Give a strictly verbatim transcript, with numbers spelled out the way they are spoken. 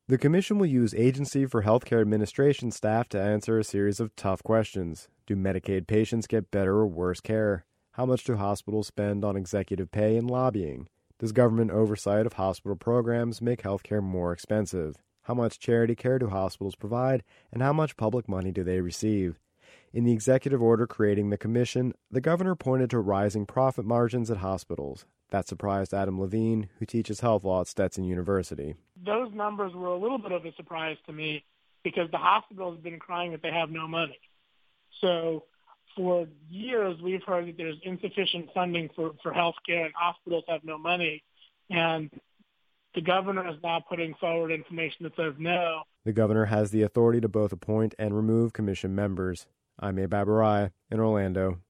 The commission will use Agency for Healthcare Administration staff to answer a series of tough questions. Do Medicaid patients get better or worse care? How much do hospitals spend on executive pay and lobbying? Does government oversight of hospital programs make healthcare more expensive? How much charity care do hospitals provide, and how much public money do they receive? In the executive order creating the commission, the governor pointed to rising profit margins at hospitals. That surprised Adam Levine, who teaches health law at Stetson University. Those numbers were a little bit of a surprise to me because the hospital has been crying that they have no money. So for years, we've heard that there's insufficient funding for, for health care and hospitals have no money. And the governor is now putting forward information that says no. The governor has the authority to both appoint and remove commission members. I'm Abe Abarai in Orlando.